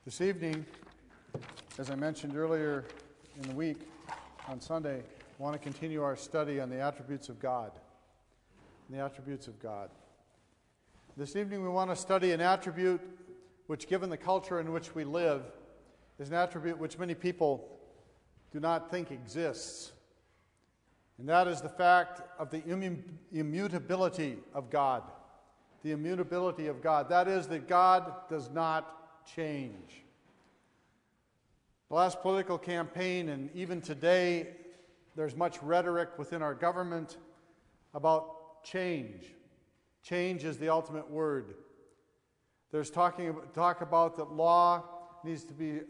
This evening, as I mentioned earlier in the week, on Sunday, I want to continue our study on the attributes of God. The attributes of God. This evening we want to study an attribute which, given the culture in which we live, is an attribute which many people do not think exists. And that is the fact of the immutability of God. The immutability of God. That is, that God does not change. The last political campaign, and even today, there's much rhetoric within our government about change. Change is the ultimate word. There's talk about that law needs to be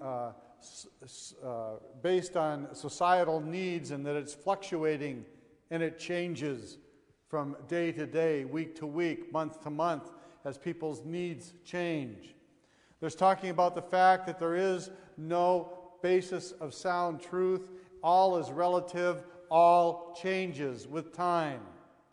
based on societal needs, and that it's fluctuating and it changes from day to day, week to week, month to month, as people's needs change. There's talking about the fact that there is no basis of sound truth. All is relative. All changes with time.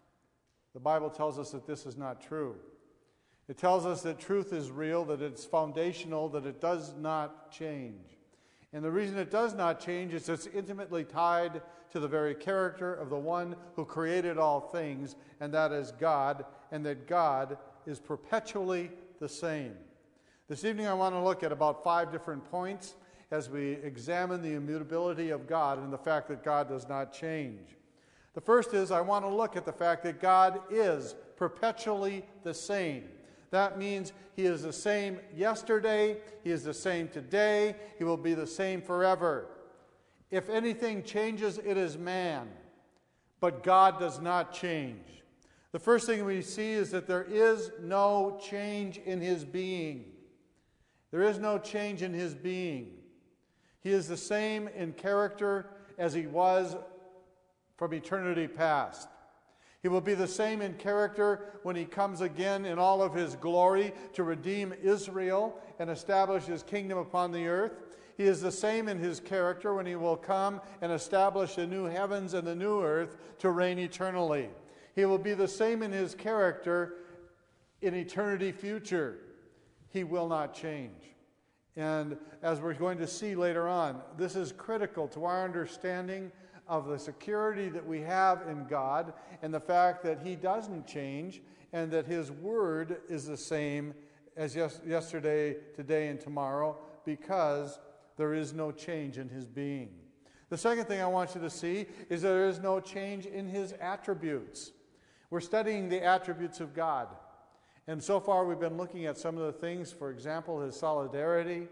The Bible tells us that this is not true. It tells us that truth is real, that it's foundational, that it does not change. And the reason it does not change is it's intimately tied to the very character of the one who created all things, and that is God, and that God is perpetually the same. This evening I want to look at about 5 different points as we examine the immutability of God and the fact that God does not change. The first is I want to look at the fact that God is perpetually the same. That means He is the same yesterday, He is the same today, He will be the same forever. If anything changes, it is man, but God does not change. The first thing we see is that there is no change in His being. There is no change in His being. He is the same in character as He was from eternity past. He will be the same in character when He comes again in all of His glory to redeem Israel and establish His kingdom upon the earth. He is the same in His character when He will come and establish the new heavens and the new earth to reign eternally. He will be the same in His character in eternity future. He will not change. And as we're going to see later on, this is critical to our understanding of the security that we have in God and the fact that He doesn't change and that His word is the same as yesterday, today, and tomorrow, because there is no change in His being. The second thing I want you to see is that there is no change in His attributes. We're studying the attributes of God. And so far we've been looking at some of the things, for example, His solidarity.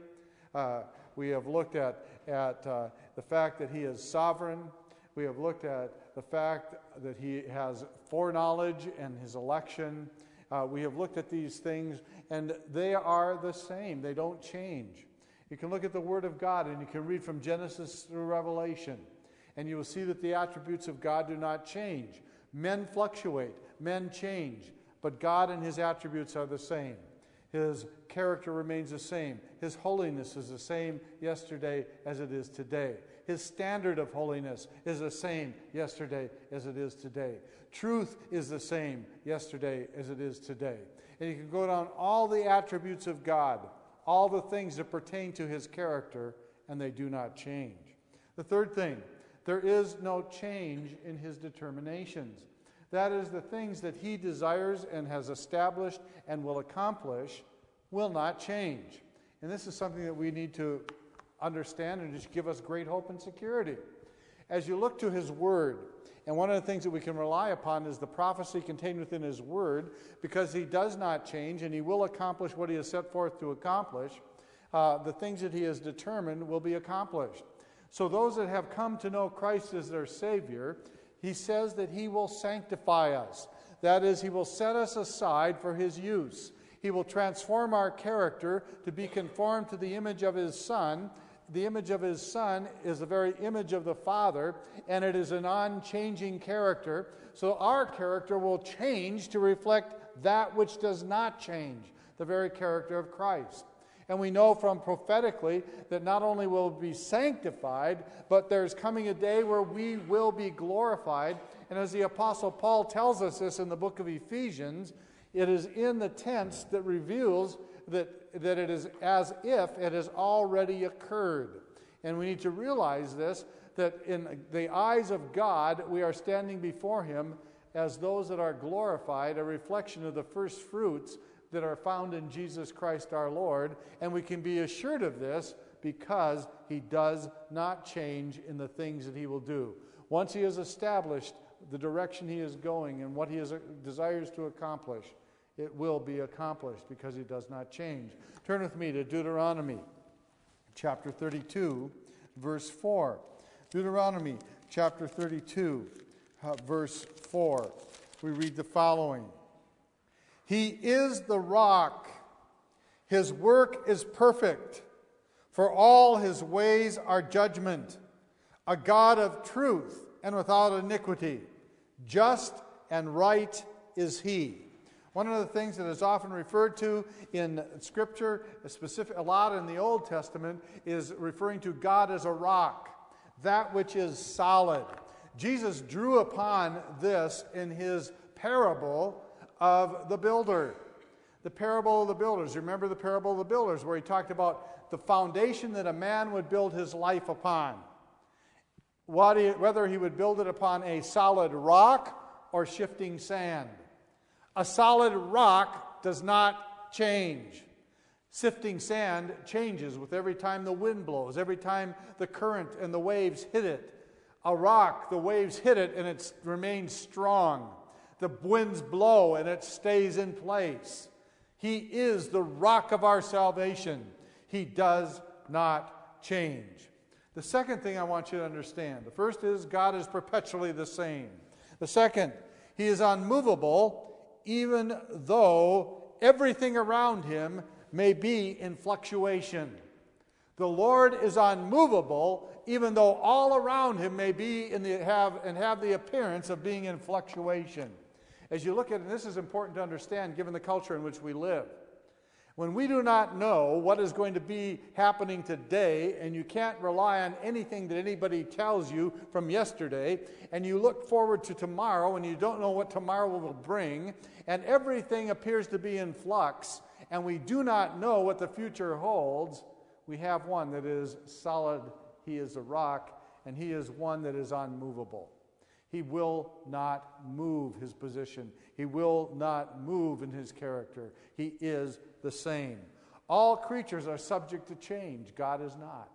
We have looked at the fact that He is sovereign. We have looked at the fact that He has foreknowledge and His election. We have looked at these things, and they are the same. They don't change. You can look at the Word of God, and you can read from Genesis through Revelation, and you will see that the attributes of God do not change. Men fluctuate. Men change. But God and His attributes are the same. His character remains the same. His holiness is the same yesterday as it is today. His standard of holiness is the same yesterday as it is today. Truth is the same yesterday as it is today. And you can go down all the attributes of God, all the things that pertain to His character, and they do not change. The third thing, there is no change in His determinations. That is, the things that He desires and has established and will accomplish will not change. And this is something that we need to understand and just give us great hope and security. As you look to His Word, and one of the things that we can rely upon is the prophecy contained within His Word, because He does not change and He will accomplish what He has set forth to accomplish. The things that He has determined will be accomplished. So those that have come to know Christ as their Savior, He says that He will sanctify us. That is, He will set us aside for His use. He will transform our character to be conformed to the image of His Son. The image of His Son is the very image of the Father, and it is an unchanging character. So our character will change to reflect that which does not change, the very character of Christ. And we know from prophetically that not only will we be sanctified, but there's coming a day where we will be glorified. And as the Apostle Paul tells us this in the book of Ephesians, it is in the tense that reveals that it is as if it has already occurred. And we need to realize this, that in the eyes of God, we are standing before Him as those that are glorified, a reflection of the first fruits that are found in Jesus Christ our Lord. And we can be assured of this because He does not change in the things that He will do. Once He has established the direction He is going and what He desires to accomplish, it will be accomplished because He does not change. Turn with me to Deuteronomy chapter 32, verse 4. Deuteronomy chapter 32, verse 4. We read the following. He is the rock. His work is perfect, for all His ways are judgment. A God of truth and without iniquity. Just and right is He. One of the things that is often referred to in Scripture, a lot in the Old Testament, is referring to God as a rock, that which is solid. Jesus drew upon this in His parable of the builder. The parable of the builders. Remember the parable of the builders where He talked about the foundation that a man would build his life upon. Whether he would build it upon a solid rock or shifting sand. A solid rock does not change. Shifting sand changes with every time the wind blows, every time the current and the waves hit it. A rock, the waves hit it and it remains strong. The winds blow and it stays in place. He is the rock of our salvation. He does not change. The second thing I want you to understand, the first is God is perpetually the same. The second, He is unmovable even though everything around Him may be in fluctuation. The Lord is unmovable even though all around Him may be have the appearance of being in fluctuation. As you look at it, and this is important to understand given the culture in which we live. When we do not know what is going to be happening today, and you can't rely on anything that anybody tells you from yesterday, and you look forward to tomorrow, and you don't know what tomorrow will bring, and everything appears to be in flux, and we do not know what the future holds, we have one that is solid. He is a rock, and He is one that is unmovable. He will not move His position. He will not move in His character. He is the same. All creatures are subject to change. God is not.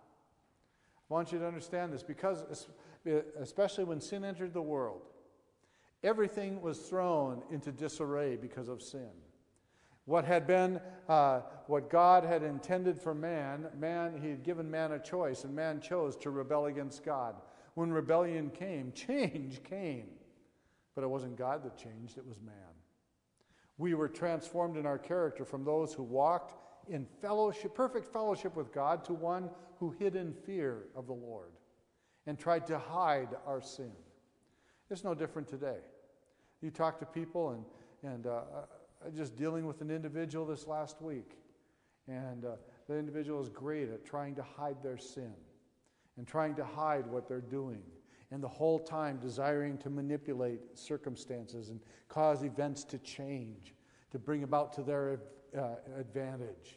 I want you to understand this because, especially when sin entered the world, everything was thrown into disarray because of sin. What had been, what God had intended for man, He had given man a choice, and man chose to rebel against God. When rebellion came, change came. But it wasn't God that changed, it was man. We were transformed in our character from those who walked in fellowship, perfect fellowship with God, to one who hid in fear of the Lord and tried to hide our sin. It's no different today. You talk to people, and just dealing with an individual this last week, and the individual is great at trying to hide their sin and trying to hide what they're doing, and the whole time desiring to manipulate circumstances and cause events to change, to bring about to their advantage.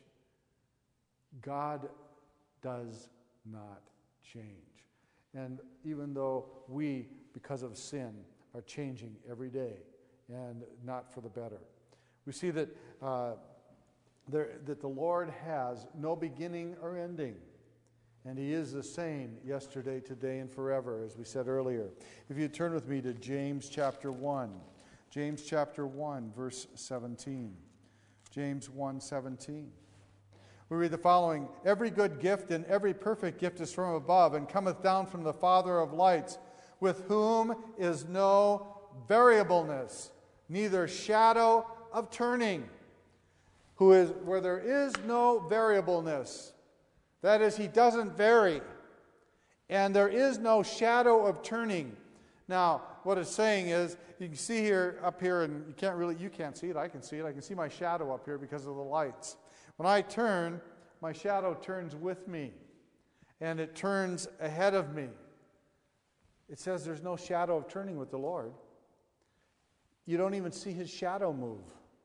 God does not change. And even though we, because of sin, are changing every day, and not for the better. We see that that the Lord has no beginning or ending. And He is the same yesterday, today, and forever, as we said earlier. If you turn with me to James chapter 1. James chapter 1, verse 17. James 1:17. We read the following. Every good gift and every perfect gift is from above, and cometh down from the Father of lights, with whom is no variableness, neither shadow of turning. Where there is no variableness. That is, He doesn't vary. And there is no shadow of turning. Now, what it's saying is, you can see here, up here, and you can't see it, I can see it. I can see my shadow up here because of the lights. When I turn, my shadow turns with me. And it turns ahead of me. It says there's no shadow of turning with the Lord. You don't even see His shadow move.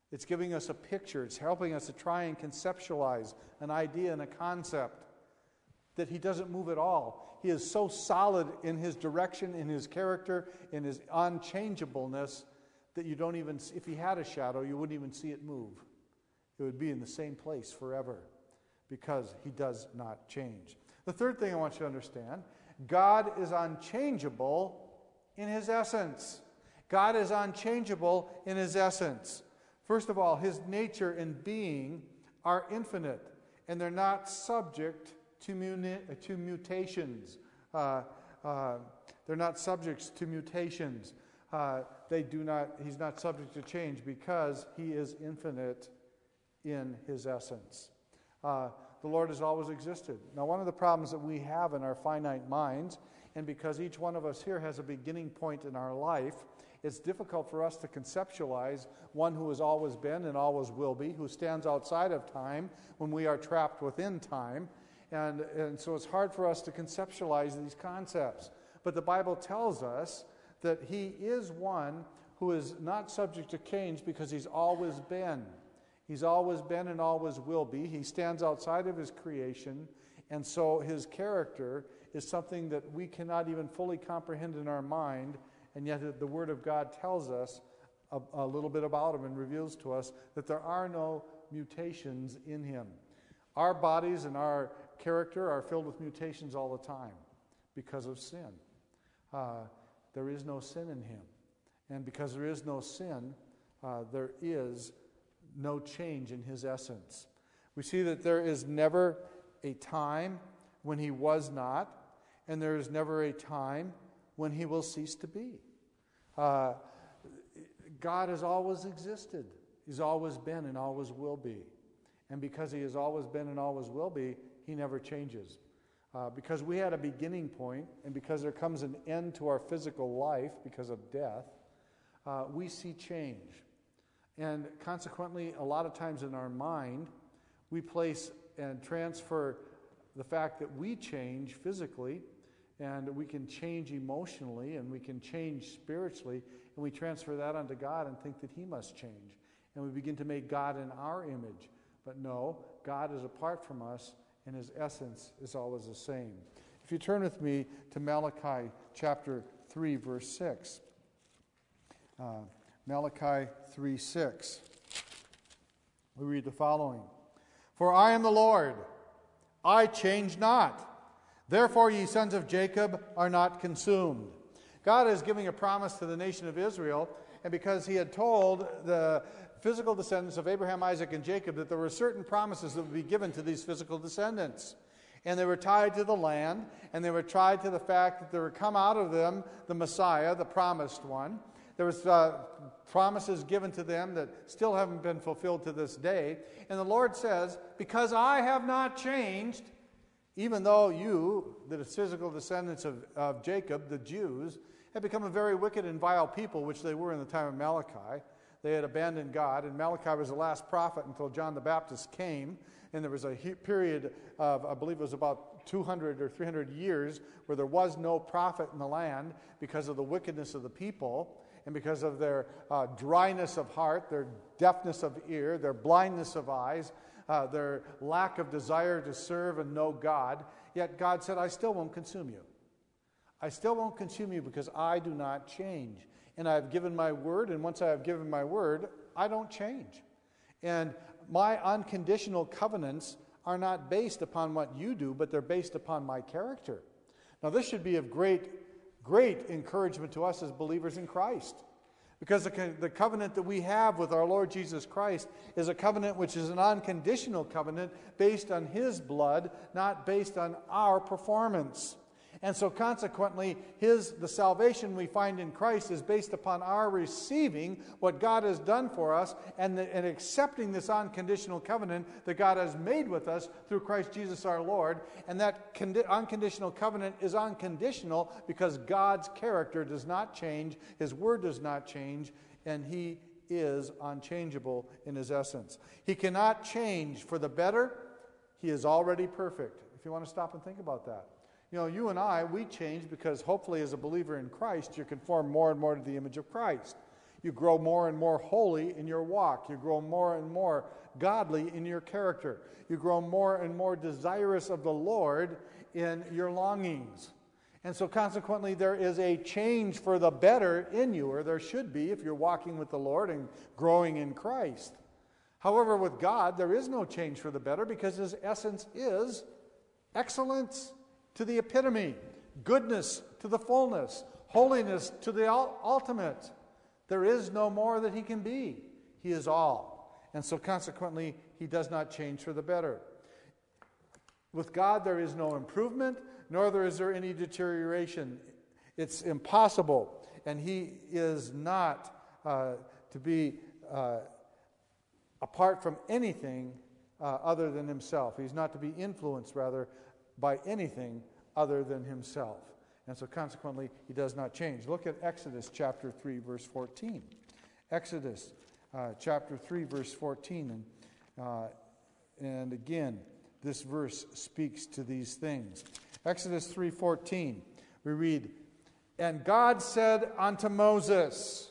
It's giving us a picture. It's helping us to try and conceptualize an idea and a concept that he doesn't move at all. He is so solid in his direction, in his character, in his unchangeableness that you don't even, if he had a shadow, you wouldn't even see it move. It would be in the same place forever because he does not change. The third thing I want you to understand, God is unchangeable in his essence. God is unchangeable in his essence. First of all, his nature and being are infinite, and they're not subject to mutations. They're not subject to mutations. He's not subject to change because he is infinite in his essence. The Lord has always existed. Now, one of the problems that we have in our finite minds, and because each one of us here has a beginning point in our life, it's difficult for us to conceptualize one who has always been and always will be, who stands outside of time when we are trapped within time. And so it's hard for us to conceptualize these concepts. But the Bible tells us that he is one who is not subject to change because he's always been. He's always been and always will be. He stands outside of his creation, and so his character is something that we cannot even fully comprehend in our mind, and yet the Word of God tells us a little bit about him and reveals to us that there are no mutations in him. Our bodies and our character are filled with mutations all the time because of sin. There is no sin in him. And because there is no sin, there is no change in his essence. We see that there is never a time when he was not, and there is never a time when he will cease to be. God has always existed. He's always been and always will be. And because he has always been and always will be, he never changes. Because we had a beginning point, and because there comes an end to our physical life because of death, we see change. And consequently, a lot of times in our mind, we place and transfer the fact that we change physically, and we can change emotionally, and we can change spiritually, and we transfer that onto God and think that he must change. And we begin to make God in our image. But no, God is apart from us, and his essence is always the same. If you turn with me to Malachi chapter 3, verse 6. Malachi 3:6. We read the following. For I am the Lord, I change not. Therefore ye sons of Jacob are not consumed. God is giving a promise to the nation of Israel, and because he had told the physical descendants of Abraham, Isaac, and Jacob that there were certain promises that would be given to these physical descendants. And they were tied to the land, and they were tied to the fact that there would come out of them the Messiah, the promised one. There was promises given to them that still haven't been fulfilled to this day. And the Lord says, because I have not changed, even though you, the physical descendants of Jacob, the Jews, have become a very wicked and vile people, which they were in the time of Malachi. They had abandoned God, and Malachi was the last prophet until John the Baptist came. And there was a period of, I believe it was about 200 or 300 years, where there was no prophet in the land because of the wickedness of the people, and because of their dryness of heart, their deafness of ear, their blindness of eyes, their lack of desire to serve and know God. Yet God said, I still won't consume you. I still won't consume you because I do not change. And I have given my word, and once I have given my word, I don't change. And my unconditional covenants are not based upon what you do, but they're based upon my character. Now, this should be of great encouragement to us as believers in Christ. Because the covenant that we have with our Lord Jesus Christ is a covenant which is an unconditional covenant based on his blood, not based on our performance. And so consequently, the salvation we find in Christ is based upon our receiving what God has done for us and accepting this unconditional covenant that God has made with us through Christ Jesus our Lord. And that unconditional covenant is unconditional because God's character does not change, his word does not change, and he is unchangeable in his essence. He cannot change for the better. He is already perfect. If you want to stop and think about that. You know, you and I, we change because hopefully as a believer in Christ, you're conformed more and more to the image of Christ. You grow more and more holy in your walk. You grow more and more godly in your character. You grow more and more desirous of the Lord in your longings. And so consequently, there is a change for the better in you, or there should be if you're walking with the Lord and growing in Christ. However, with God, there is no change for the better because his essence is excellence to the epitome, goodness to the fullness, holiness to the ultimate. There is no more that he can be. He is all. And so consequently, he does not change for the better. With God, there is no improvement, nor is there any deterioration. It's impossible. And he is not to be apart from anything other than himself. He's not to be influenced, rather, by anything other than himself. And so consequently, he does not change. Look at Exodus chapter 3, verse 14. Exodus chapter 3, verse 14. And again, this verse speaks to these things. Exodus 3:14, we read, "And God said unto Moses,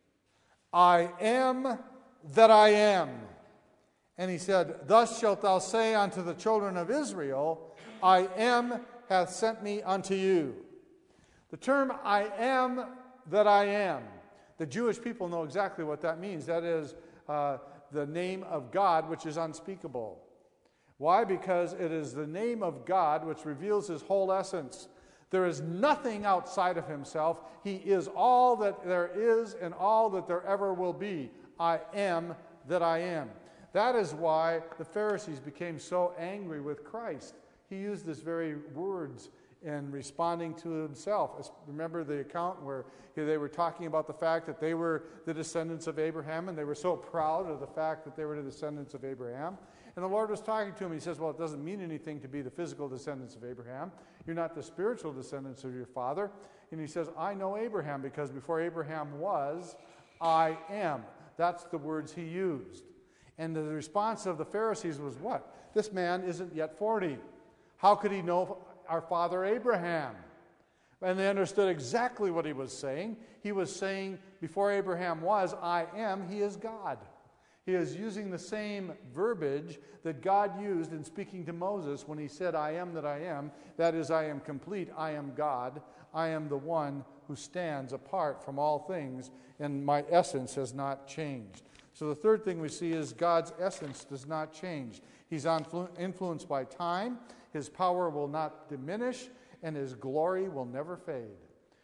I am that I am. And he said, Thus shalt thou say unto the children of Israel, I am hath sent me unto you." The term I am that I am, the Jewish people know exactly what that means. That is the name of God, which is unspeakable. Why? Because it is the name of God which reveals his whole essence. There is nothing outside of himself. He is all that there is and all that there ever will be. I am that I am. That is why the Pharisees became so angry with Christ. He used these very words in responding to himself. Remember the account where they were talking about the fact that they were the descendants of Abraham, and they were so proud of the fact that they were the descendants of Abraham. And the Lord was talking to him. He says, well, it doesn't mean anything to be the physical descendants of Abraham. You're not the spiritual descendants of your father. And he says, I know Abraham because before Abraham was, I am. That's the words he used. And the response of the Pharisees was what? This man isn't yet 40. How could he know our father Abraham? And they understood exactly what he was saying. He was saying, before Abraham was, I am, he is God. He is using the same verbiage that God used in speaking to Moses when he said, I am that I am. That is, I am complete. I am God. I am the one who stands apart from all things, and my essence has not changed. So the third thing we see is God's essence does not change. He's influenced by time. His power will not diminish, and his glory will never fade.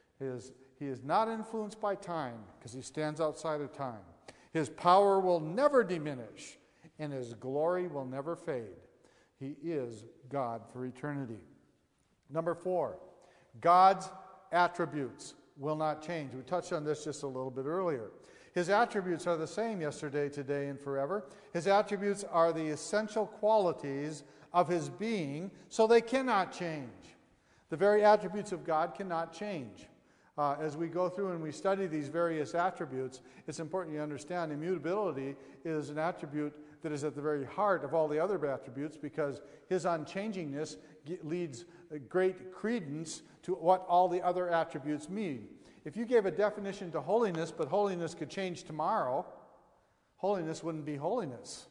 He is not influenced by time because he stands outside of time. His power will never diminish, and his glory will never fade. He is God for eternity. Number 4, God's attributes will not change. We touched on this just a little bit earlier. His attributes are the same yesterday, today, and forever. His attributes are the essential qualities of his being, so they cannot change. The very attributes of God cannot change. As we go through and we study these various attributes, it's important you understand immutability is an attribute that is at the very heart of all the other attributes because his unchangingness leads great credence to what all the other attributes mean. If you gave a definition to holiness, but holiness could change tomorrow, holiness wouldn't be holiness.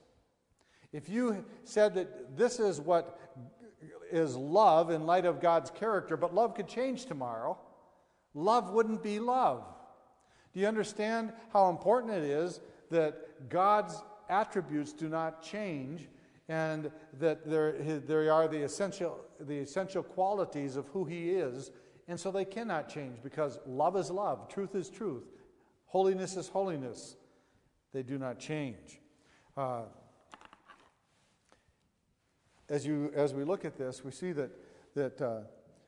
If you said that this is what is love in light of God's character, but love could change tomorrow, love wouldn't be love. Do you understand how important it is that God's attributes do not change and that there are the essential qualities of who he is, and so they cannot change because love is love, truth is truth, holiness is holiness. They do not change. As we look at this, we see that the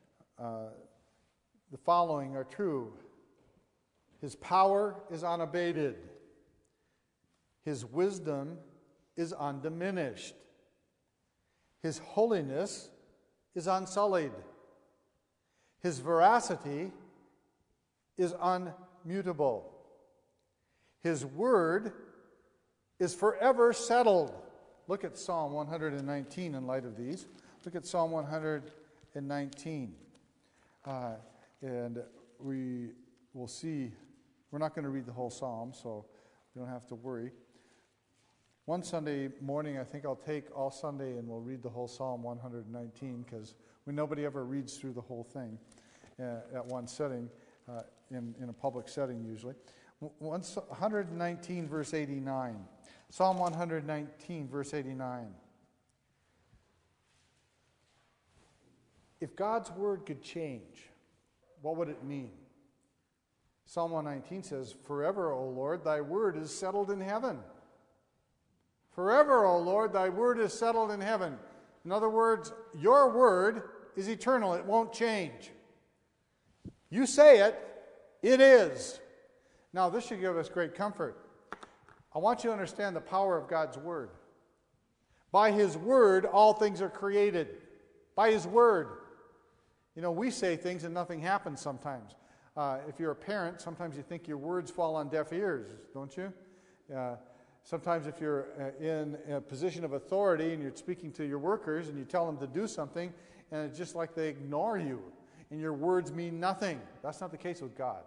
following are true. His power is unabated. His wisdom is undiminished. His holiness is unsullied. His veracity is unmutable. His word is forever settled. Look at Psalm 119 in light of these. Look at Psalm 119. And we will see We're not going to read the whole psalm, so you don't have to worry. One Sunday morning, I think I'll take all Sunday and we'll read the whole Psalm 119, because nobody ever reads through the whole thing at one setting, in a public setting usually. 119 verse 89. Psalm 119 verse 89. If God's word could change, what would it mean? Psalm 119 says, "Forever, O Lord, thy word is settled in heaven." Forever, O Lord, thy word is settled in heaven. In other words, your word is eternal. It won't change. You say it, it is. Now, this should give us great comfort. I want you to understand the power of God's word. By his word, all things are created. By his word. You know, we say things and nothing happens sometimes. If you're a parent, sometimes you think your words fall on deaf ears, don't you? Sometimes if you're in a position of authority and you're speaking to your workers and you tell them to do something, and it's just like they ignore you, and your words mean nothing. That's not the case with God.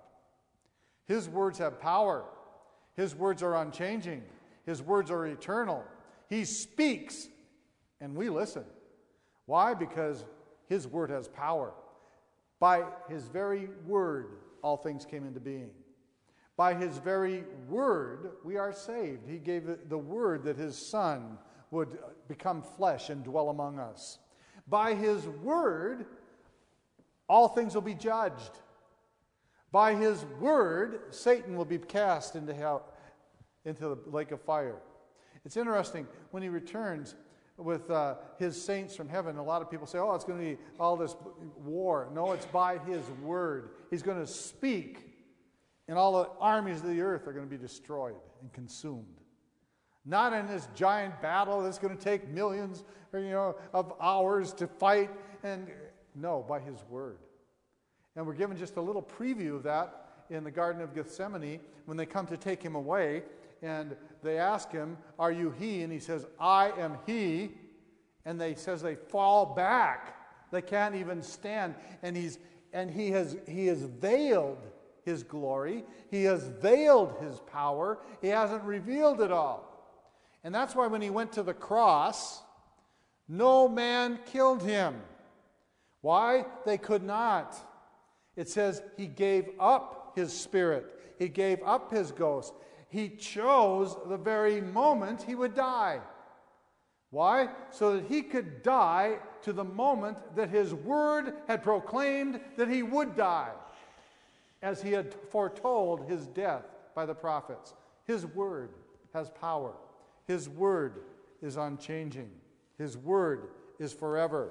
His words have power. His words are unchanging. His words are eternal. He speaks, and we listen. Why? Because his word has power. By his very word, all things came into being. By his very word, we are saved. He gave the word that his Son would become flesh and dwell among us. By his word, all things will be judged. By his word, Satan will be cast into hell, into the lake of fire. It's interesting, when he returns with his saints from heaven, a lot of people say, oh, it's going to be all this war. No, it's by his word. He's going to speak, and all the armies of the earth are going to be destroyed and consumed. Not in this giant battle that's going to take millions of hours to fight. And no, by his word. And we're given just a little preview of that in the Garden of Gethsemane when they come to take him away. And they ask him, are you he? And he says, I am he. And they fall back. They can't even stand. And he has veiled his glory. He has veiled his power. He hasn't revealed it all. And that's why when he went to the cross, no man killed him. Why? They could not. It says he gave up his spirit. He gave up his ghost. He chose the very moment he would die. Why? So that he could die to the moment that his word had proclaimed that he would die, as he had foretold his death by the prophets. His word has power. His word is unchanging. His word is forever.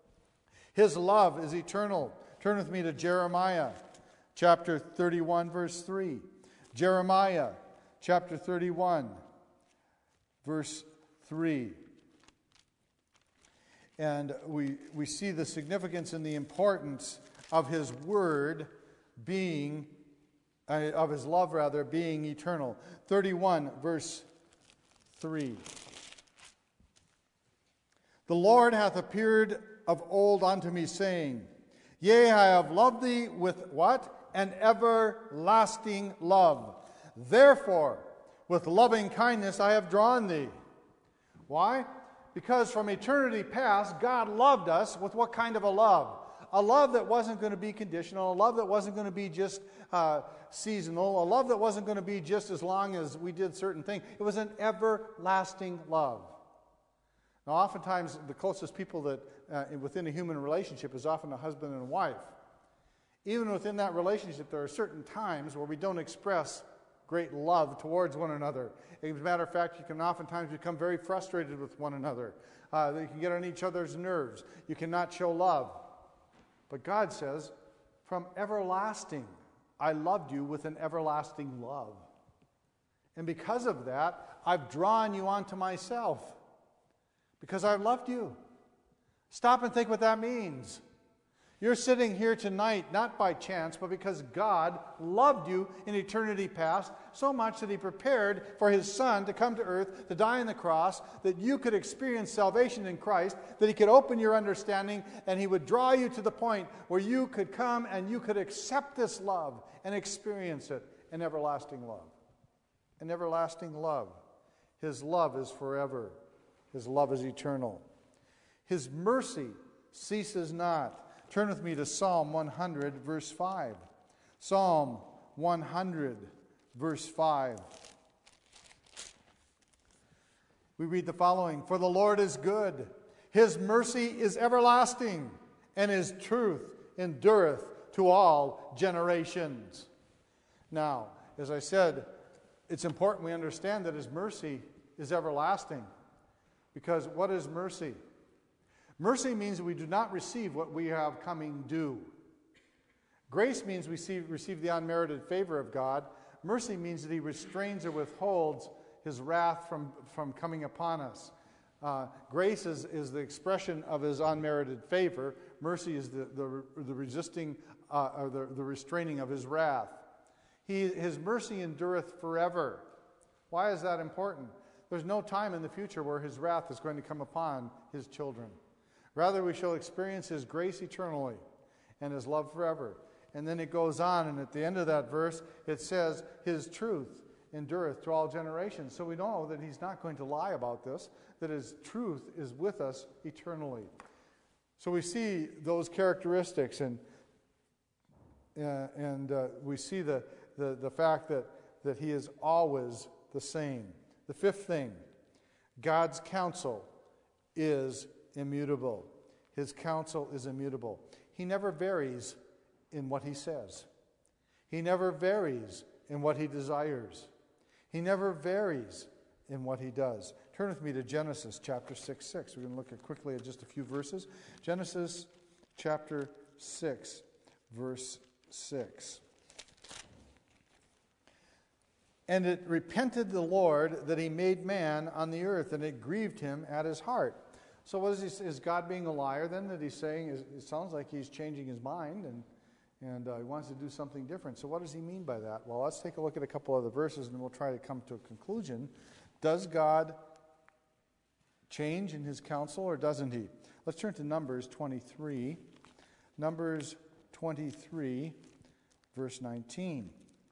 His love is eternal. Turn with me to Jeremiah chapter 31, verse 3. Jeremiah chapter 31, verse 3. And we see the significance and the importance of his word being, of his love rather, being eternal. 31, verse 3. The Lord hath appeared of old unto me, saying, Yea, I have loved thee with what? An everlasting love. Therefore, with loving kindness I have drawn thee. Why? Because from eternity past, God loved us with what kind of a love? A love that wasn't going to be conditional, a love that wasn't going to be just seasonal, a love that wasn't going to be just as long as we did certain things. It was an everlasting love. Now, oftentimes, the closest people that within a human relationship is often a husband and a wife. Even within that relationship, there are certain times where we don't express great love towards one another. As a matter of fact, you can oftentimes become very frustrated with one another. You can get on each other's nerves. You cannot show love. But God says, from everlasting, I loved you with an everlasting love. And because of that, I've drawn you onto myself. Because I've loved you. Stop and think what that means. You're sitting here tonight, not by chance, but because God loved you in eternity past so much that he prepared for his Son to come to earth, to die on the cross, that you could experience salvation in Christ, that he could open your understanding, and he would draw you to the point where you could come and you could accept this love and experience it an everlasting love. An everlasting love. His love is forever. His love is eternal. His mercy ceases not. Turn with me to Psalm 100, verse 5. Psalm 100, verse 5. We read the following: For the Lord is good, his mercy is everlasting, and his truth endureth to all generations. Now, as I said, it's important we understand that his mercy is everlasting. Because what is mercy? Mercy means we do not receive what we have coming due. Grace means we receive the unmerited favor of God. Mercy means that he restrains or withholds his wrath from coming upon us. Grace is the expression of his unmerited favor. Mercy is the resisting or the restraining of his wrath. His mercy endureth forever. Why is that important? There's no time in the future where his wrath is going to come upon his children. Rather, we shall experience his grace eternally and his love forever. And then it goes on, and at the end of that verse, it says, his truth endureth to all generations. So we know that he's not going to lie about this, that his truth is with us eternally. So we see those characteristics, and we see the fact that he is always the same. The fifth thing, God's counsel is immutable. His counsel is immutable. He never varies in what he says. He never varies in what he desires. He never varies in what he does. Turn with me to Genesis chapter 6. We're going to look quickly at just a few verses. Genesis chapter 6, verse 6. And it repented the Lord that he made man on the earth, and it grieved him at his heart. So what is God being a liar then that he's saying? It sounds like he's changing his mind and he wants to do something different. So what does he mean by that? Well, let's take a look at a couple other verses and we'll try to come to a conclusion. Does God change in his counsel or doesn't he? Let's turn to Numbers 23. Numbers 23, verse 19.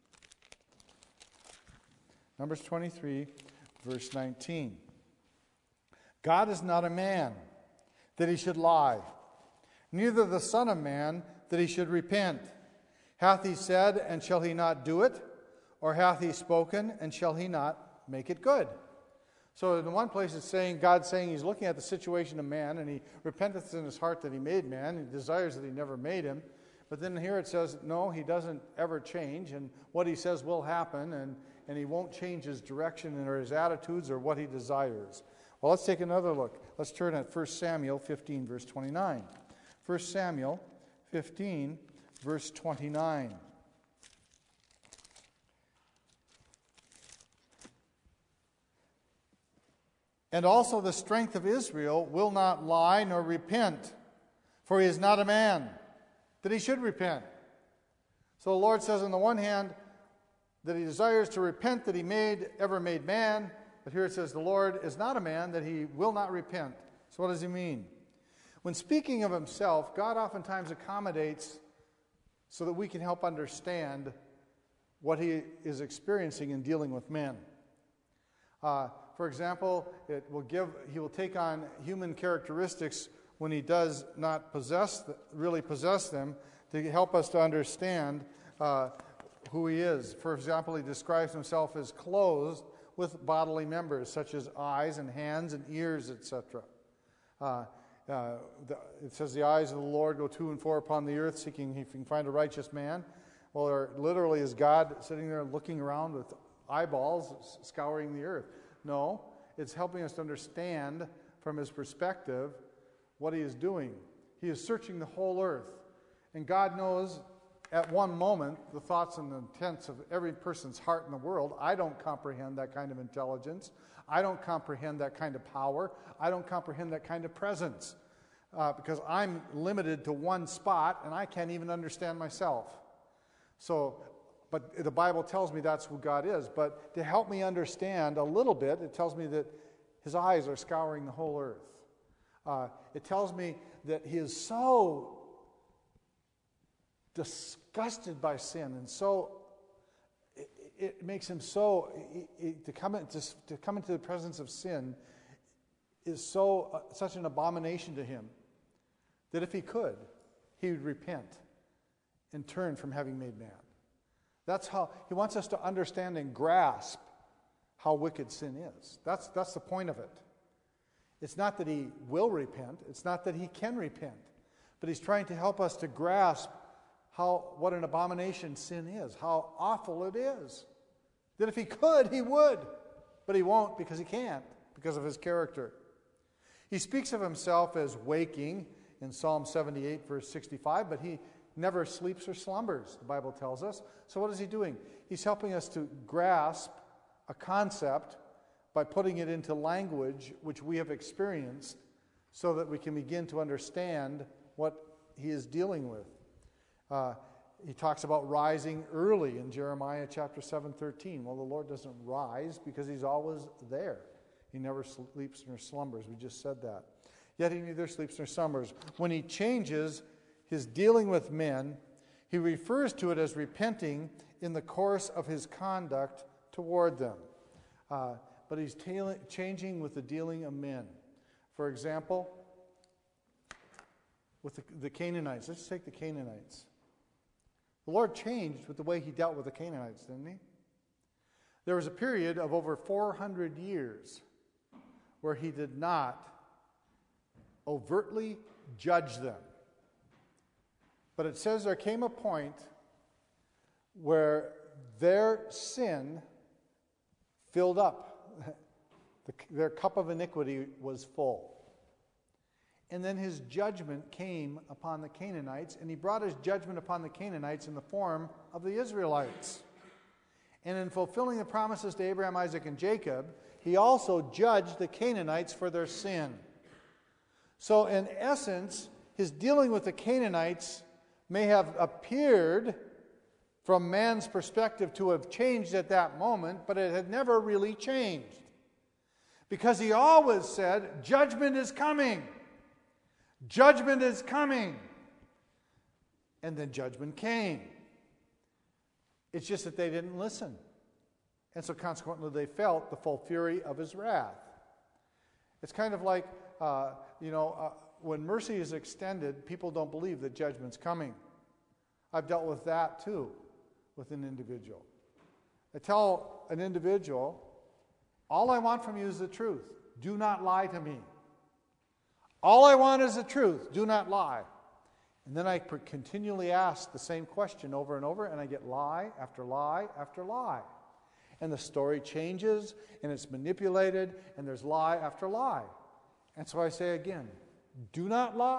Numbers 23, verse 19. God is not a man that he should lie, neither the Son of Man that he should repent. Hath he said, and shall he not do it? Or hath he spoken, and shall he not make it good? So in one place it's saying, God's saying he's looking at the situation of man, and he repenteth in his heart that he made man. He desires that he never made him. But then here it says, no, he doesn't ever change, and what he says will happen, and he won't change his direction or his attitudes or what he desires. Well, let's take another look. Let's turn at 1 Samuel 15, verse 29. 1 Samuel 15, verse 29. And also the strength of Israel will not lie nor repent, for he is not a man that he should repent. So the Lord says on the one hand that he desires to repent that he ever made man, but here it says the Lord is not a man that he will not repent. So what does he mean? When speaking of himself, God oftentimes accommodates so that we can help understand what he is experiencing in dealing with men. For example, he will take on human characteristics when he does not really possess them to help us to understand who he is. For example, he describes himself as clothed with bodily members such as eyes and hands and ears, etc. It says the eyes of the Lord go to and fro upon the earth, seeking if he can find a righteous man. Well, or literally is God sitting there looking around with eyeballs scouring the earth? No, it's helping us to understand from his perspective what he is doing. He is searching the whole earth. And God knows at one moment the thoughts and the intents of every person's heart in the world. I don't comprehend that kind of intelligence. I don't comprehend that kind of power. I don't comprehend that kind of presence because I'm limited to one spot and I can't even understand myself. So, but the Bible tells me that's who God is. But to help me understand a little bit, it tells me that his eyes are scouring the whole earth. It tells me that he is so disgusted by sin and so it makes him so, to come into the presence of sin is such an abomination to him that if he could, he would repent and turn from having made man. That's how he wants us to understand and grasp how wicked sin is. That's the point of it. It's not that he will repent. It's not that he can repent. But he's trying to help us to grasp what an abomination sin is, how awful it is. That if he could, he would. But he won't because he can't, because of his character. He speaks of himself as waking in Psalm 78, verse 65, but he never sleeps or slumbers, the Bible tells us. So what is he doing? He's helping us to grasp a concept by putting it into language which we have experienced so that we can begin to understand what he is dealing with. He talks about rising early in Jeremiah chapter 7:13. Well, the Lord doesn't rise because he's always there. He never sleeps nor slumbers. We just said that. Yet he neither sleeps nor slumbers. When he changes his dealing with men, he refers to it as repenting in the course of his conduct toward them. But he's changing with the dealing of men. For example, with the Canaanites. Let's take the Canaanites. The Lord changed with the way he dealt with the Canaanites, didn't he? There was a period of over 400 years where he did not overtly judge them. But it says there came a point where their sin filled up. Their cup of iniquity was full. And then his judgment came upon the Canaanites, and he brought his judgment upon the Canaanites in the form of the Israelites. And in fulfilling the promises to Abraham, Isaac, and Jacob, he also judged the Canaanites for their sin. So in essence, his dealing with the Canaanites may have appeared from man's perspective to have changed at that moment, but it had never really changed. Because he always said, judgment is coming. Judgment is coming. And then judgment came. It's just that they didn't listen. And so consequently they felt the full fury of his wrath. It's kind of like, when mercy is extended, people don't believe that judgment's coming. I've dealt with that too, with an individual. I tell an individual, all I want from you is the truth. Do not lie to me. All I want is the truth. Do not lie. And then I continually ask the same question over and over, and I get lie after lie after lie. And the story changes, and it's manipulated, and there's lie after lie. And so I say again, do not lie.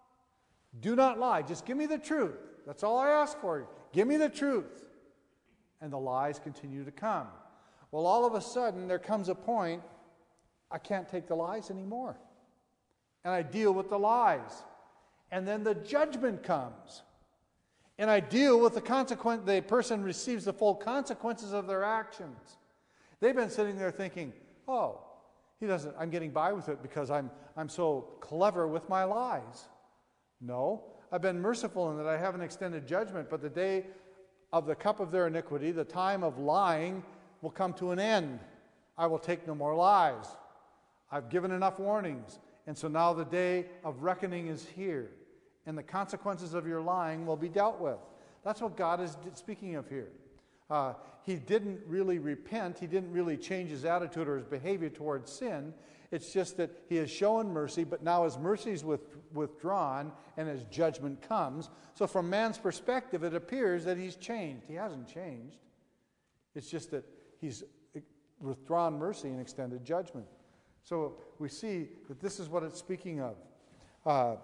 Do not lie. Just give me the truth. That's all I ask for you. Give me the truth. And the lies continue to come. Well, all of a sudden, there comes a point, I can't take the lies anymore. And I deal with the lies. And then the judgment comes. And I deal with the consequence. The person receives the full consequences of their actions. They've been sitting there thinking, oh, I'm getting by with it because I'm so clever with my lies. No, I've been merciful in that I haven't extended judgment, but the day of the cup of their iniquity, the time of lying, will come to an end. I will take no more lies. I've given enough warnings. And so now the day of reckoning is here. And the consequences of your lying will be dealt with. That's what God is speaking of here. He didn't really repent. He didn't really change his attitude or his behavior towards sin. It's just that he has shown mercy, but now his mercy is withdrawn and his judgment comes. So from man's perspective, it appears that he's changed. He hasn't changed. It's just that he's withdrawn mercy and extended judgment. So we see that this is what it's speaking of.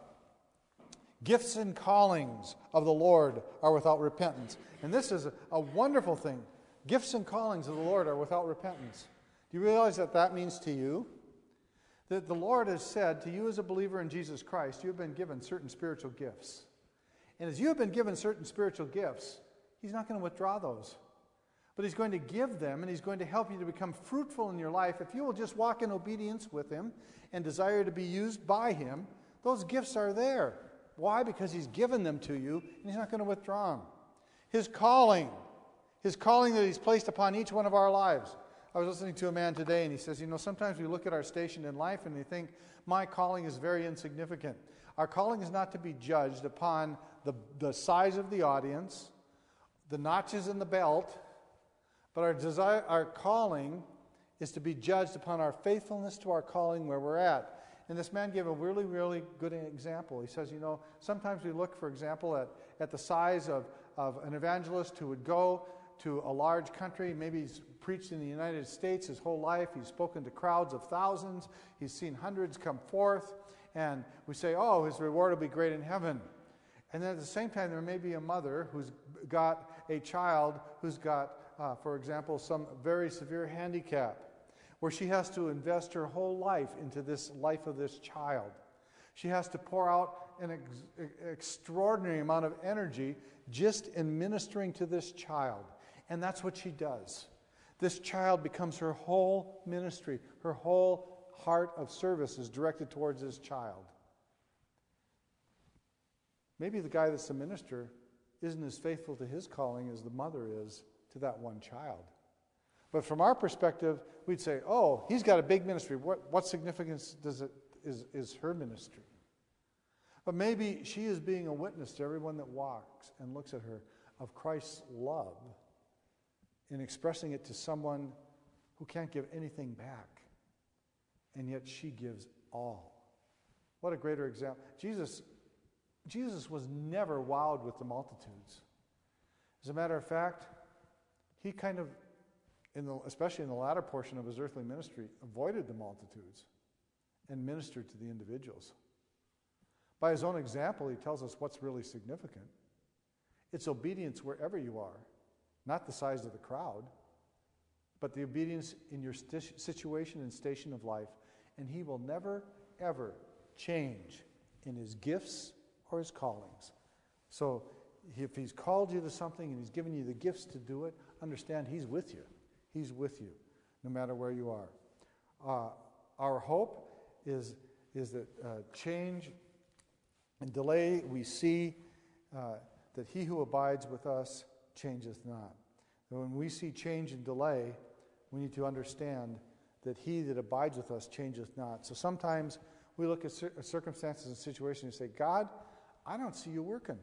Gifts and callings of the Lord are without repentance. And this is a wonderful thing. Gifts and callings of the Lord are without repentance. Do you realize what that means to you? That the Lord has said to you as a believer in Jesus Christ, you have been given certain spiritual gifts. And as you have been given certain spiritual gifts, he's not going to withdraw those. But he's going to give them, and he's going to help you to become fruitful in your life. If you will just walk in obedience with him and desire to be used by him, those gifts are there. Why? Because he's given them to you, and he's not going to withdraw them. His calling His calling that He's placed upon each one of our lives. I was listening to a man today, and he says, sometimes we look at our station in life and we think, my calling is very insignificant. Our calling is not to be judged upon the size of the audience, the notches in the belt, but our calling is to be judged upon our faithfulness to our calling where we're at. And this man gave a really, really good example. He says, sometimes we look, for example, at the size of an evangelist who would go to a large country. Maybe he's preached in the United States his whole life. He's spoken to crowds of thousands. He's seen hundreds come forth. And we say, oh, his reward will be great in heaven. And then at the same time, there may be a mother who's got a child who's got, for example, some very severe handicap, where she has to invest her whole life into this life of this child. She has to pour out an extraordinary amount of energy just in ministering to this child. And that's what she does. This child becomes her whole ministry. Her whole heart of service is directed towards this child. Maybe the guy that's the minister isn't as faithful to his calling as the mother is to that one child. But from our perspective, we'd say, oh, he's got a big ministry. What significance is her ministry? But maybe she is being a witness to everyone that walks and looks at her of Christ's love in expressing it to someone who can't give anything back. And yet she gives all. What a greater example. Jesus was never wowed with the multitudes. As a matter of fact, he kind of, especially in the latter portion of his earthly ministry, avoided the multitudes and ministered to the individuals. By his own example, he tells us what's really significant. It's obedience wherever you are, not the size of the crowd, but the obedience in your situation and station of life. And he will never, ever change in his gifts or his callings. So if he's called you to something and he's given you the gifts to do it, understand he's with you. He's with you no matter where you are. Our hope is that change and delay, we see that he who abides with us changeth not. And when we see change and delay, we need to understand that he that abides with us changeth not. So sometimes we look at circumstances and situations and say, God, I don't see you working.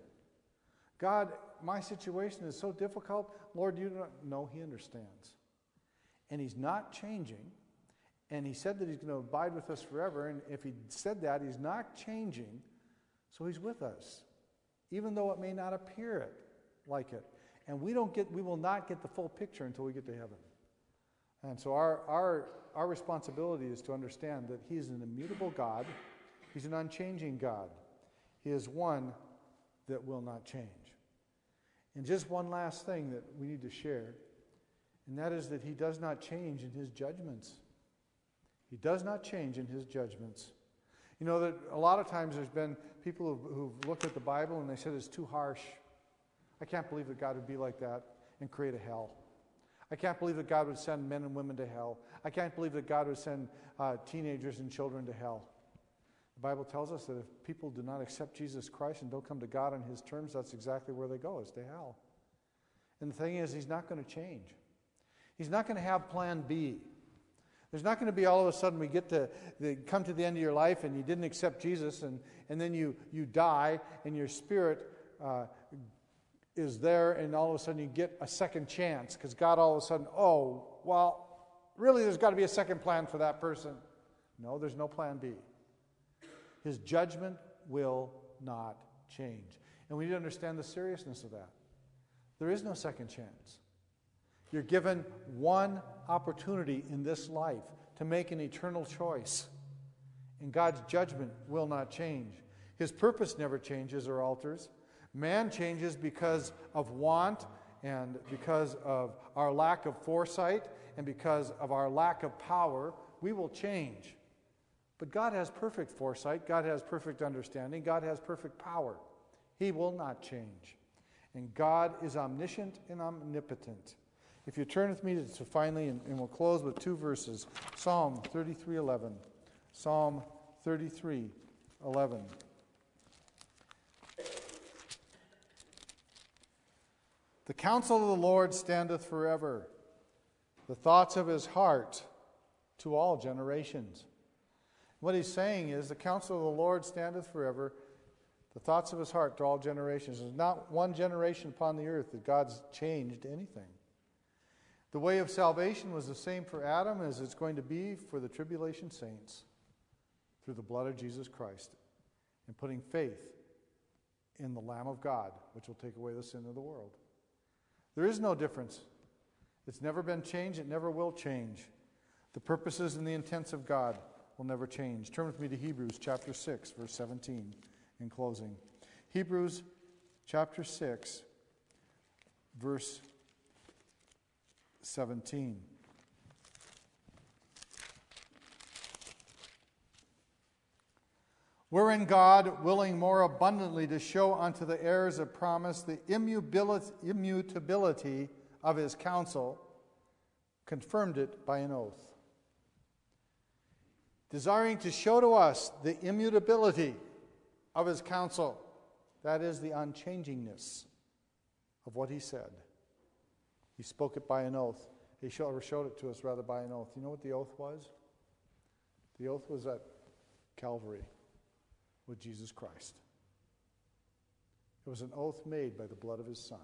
God, my situation is so difficult. Lord, you don't know. He understands. And he's not changing. And he said that he's going to abide with us forever. And if he said that, he's not changing. So he's with us, even though it may not appear like it. And we will not get the full picture until we get to heaven. And so our responsibility is to understand that he is an immutable God. He's an unchanging God. He is one that will not change. And just one last thing that we need to share, and that is that he does not change in his judgments. He does not change in his judgments. You know that a lot of times there's been people who've looked at the Bible and they said it's too harsh. I can't believe that God would be like that and create a hell. I can't believe that God would send men and women to hell. I can't believe that God would send teenagers and children to hell. The Bible tells us that if people do not accept Jesus Christ and don't come to God on his terms, that's exactly where they go, is to hell. And the thing is, he's not going to change. He's not going to have plan B. There's not going to be all of a sudden we come to the end of your life and you didn't accept Jesus and then you die and your spirit is there and all of a sudden you get a second chance because God all of a sudden, really there's got to be a second plan for that person. No, there's no plan B. His judgment will not change. And we need to understand the seriousness of that. There is no second chance. You're given one opportunity in this life to make an eternal choice. And God's judgment will not change. His purpose never changes or alters. Man changes because of want and because of our lack of foresight and because of our lack of power. We will change. But God has perfect foresight. God has perfect understanding. God has perfect power. He will not change. And God is omniscient and omnipotent. If you turn with me to finally, and we'll close with two verses, Psalm 33:11. Psalm 33:11. The counsel of the Lord standeth forever, the thoughts of his heart to all generations. What he's saying is, the counsel of the Lord standeth forever, the thoughts of his heart to all generations. There's not one generation upon the earth that God's changed anything. The way of salvation was the same for Adam as it's going to be for the tribulation saints, through the blood of Jesus Christ, and putting faith in the Lamb of God, which will take away the sin of the world. There is no difference. It's never been changed. It never will change. The purposes and the intents of God will never change. Turn with me to Hebrews chapter 6, verse 17 in closing. Hebrews chapter 6, verse 17. Wherein God, willing more abundantly to show unto the heirs of promise the immutability of his counsel, confirmed it by an oath. Desiring to show to us the immutability of his counsel, that is, the unchangingness of what he said. He spoke it by an oath. He showed it to us rather by an oath. You know what the oath was? The oath was at Calvary with Jesus Christ. It was an oath made by the blood of his Son.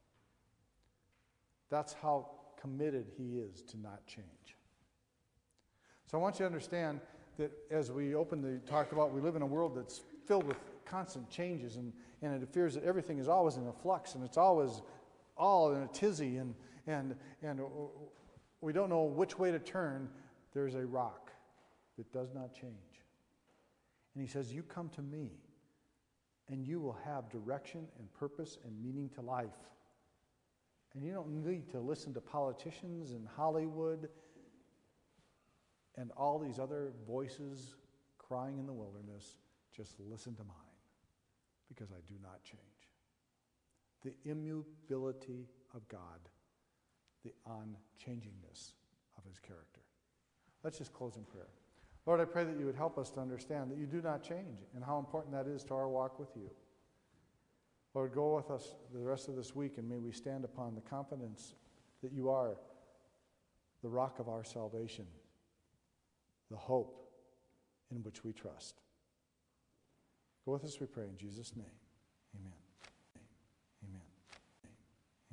That's how committed he is to not change. So I want you to understand that as we talked about, we live in a world that's filled with constant changes, and it appears that everything is always in a flux, and it's always all in a tizzy, and we don't know which way to turn. There's a rock that does not change. And he says, you come to me, and you will have direction and purpose and meaning to life. And you don't need to listen to politicians in Hollywood and all these other voices crying in the wilderness. Just listen to mine, because I do not change. The immutability of God, the unchangingness of his character. Let's just close in prayer. Lord, I pray that you would help us to understand that you do not change and how important that is to our walk with you. Lord, go with us the rest of this week, and may we stand upon the confidence that you are the rock of our salvation, the hope in which we trust. Go with us, we pray, in Jesus' name. Amen.